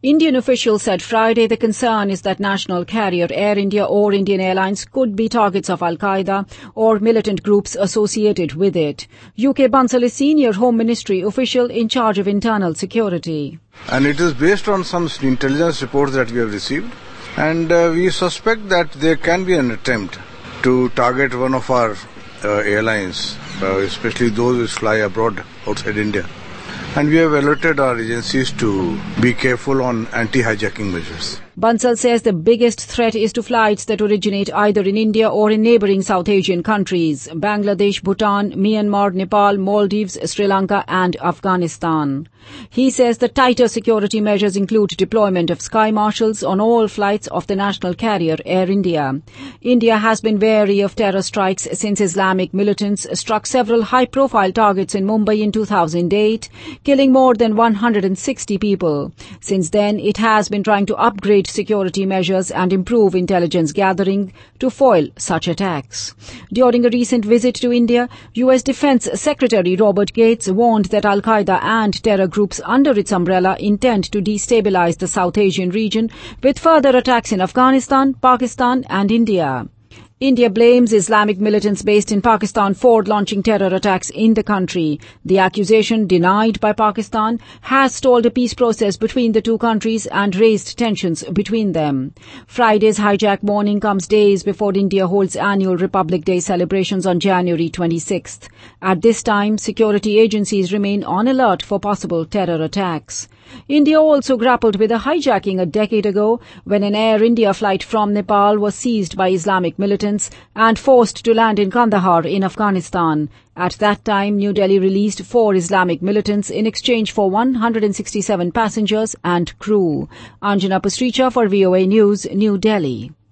Indian officials said Friday the concern is that national carrier Air India or Indian Airlines could be targets of Al-Qaeda or militant groups associated with it. UK Bansal is senior Home Ministry official in charge of internal security. And it is based on some intelligence reports that we have received. And we suspect that there can be an attempt to target one of our airlines, especially those which fly abroad outside India. And we have alerted our agencies to be careful on anti-hijacking measures. Bansal says the biggest threat is to flights that originate either in India or in neighbouring South Asian countries, Bangladesh, Bhutan, Myanmar, Nepal, Maldives, Sri Lanka and Afghanistan. He says the tighter security measures include deployment of sky marshals on all flights of the national carrier Air India. India has been wary of terror strikes since Islamic militants struck several high-profile targets in Mumbai in 2008, killing more than 160 people. Since then, it has been trying to upgrade security measures and improve intelligence gathering to foil such attacks. During a recent visit to India, US Defense Secretary Robert Gates warned that Al-Qaeda and terror groups under its umbrella intend to destabilize the South Asian region with further attacks in Afghanistan, Pakistan and India. India blames Islamic militants based in Pakistan for launching terror attacks in the country. The accusation, denied by Pakistan, has stalled a peace process between the two countries and raised tensions between them. Friday's hijack morning comes days before India holds annual Republic Day celebrations on January 26th. At this time, security agencies remain on alert for possible terror attacks. India also grappled with a hijacking a decade ago when an Air India flight from Nepal was seized by Islamic militants and forced to land in Kandahar in Afghanistan. At that time, New Delhi released 4 Islamic militants in exchange for 167 passengers and crew. Anjana Pastricha for VOA News, New Delhi.